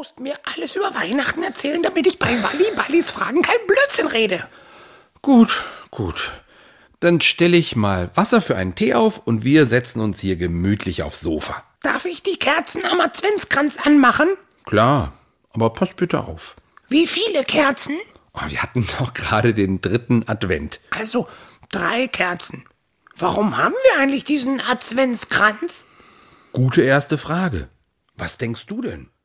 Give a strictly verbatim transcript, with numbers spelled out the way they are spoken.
musst mir alles über Weihnachten erzählen, damit ich bei Walli Ballis Fragen kein Blödsinn rede. Gut, gut. Dann stelle ich mal Wasser für einen Tee auf und wir setzen uns hier gemütlich aufs Sofa. Darf ich die Kerzen am Adventskranz anmachen? Klar, aber pass bitte auf. Wie viele Kerzen? Oh, wir hatten doch gerade den dritten Advent. Also drei Kerzen. Warum haben wir eigentlich diesen Adventskranz? Gute erste Frage. Was denkst du denn?